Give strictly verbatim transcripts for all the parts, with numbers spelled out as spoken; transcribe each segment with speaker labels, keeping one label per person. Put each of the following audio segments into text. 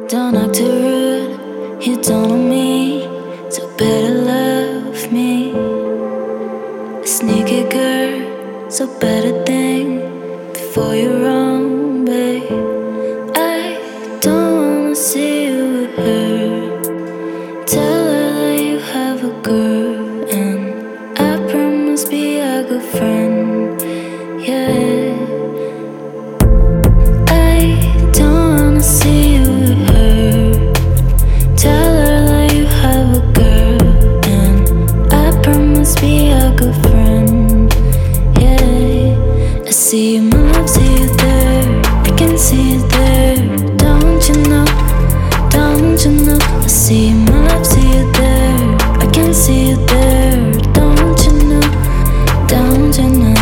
Speaker 1: Don't act too rude, you don't know me, so better love me. A sneaky girl, so better think before you're wrong, babe. I don't wanna see you with her. Tell her that you have a girl, and I promise be a good friend, yeah. See you with her. Tell her that you have a girl, and I promise be a good friend, yeah. I see you, my love, see you there. I can see you there. Don't you know? Don't you know? I see you, my love, see you there. I can see you there. Don't you know? Don't you know?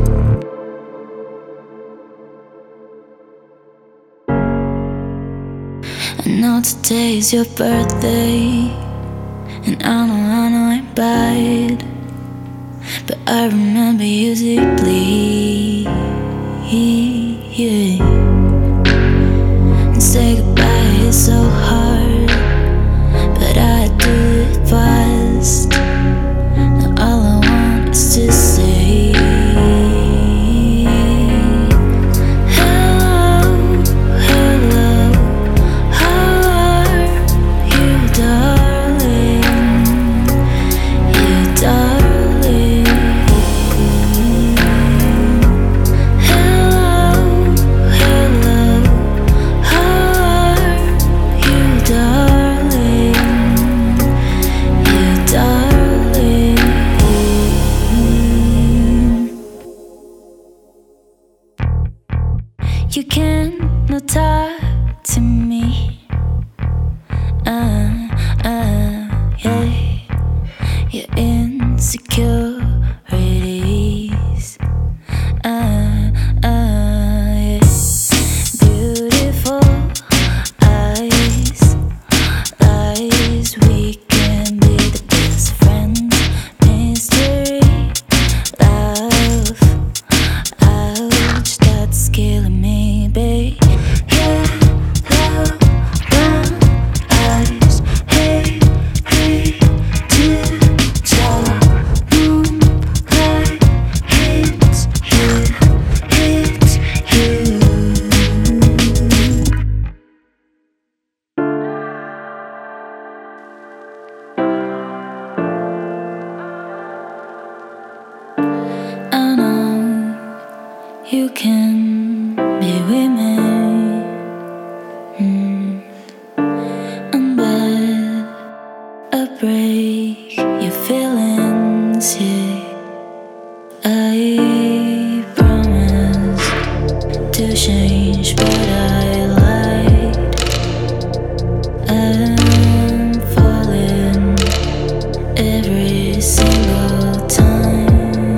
Speaker 1: I know today is your birthday, and I know, I know I'm bad, but I remember you deeply, yeah. And say goodbye is so hard, but I do it fast. Now all I want is to say you can't not talk to me, uh, uh, yeah. Your insecurities, uh, uh, yeah. Beautiful eyes, lies, we can be the best friends. Mystery, love, ouch, that's killing me, babe. Yeah, love, brown eyes, hey, hey, to tell. Moonlight hits you, hits you. I know you can be with me, mm. I'm bad, I break your feelings, yeah. I promise to change, but I lied. I'm falling every single time.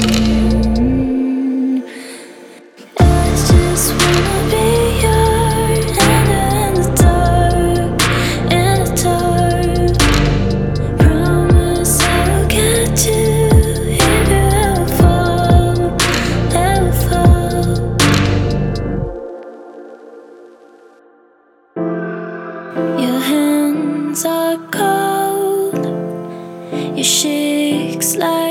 Speaker 1: I just wanna be your hand in the dark, in the dark. Promise I'll get you if you ever fall, ever fall. Your hands are cold, your cheeks like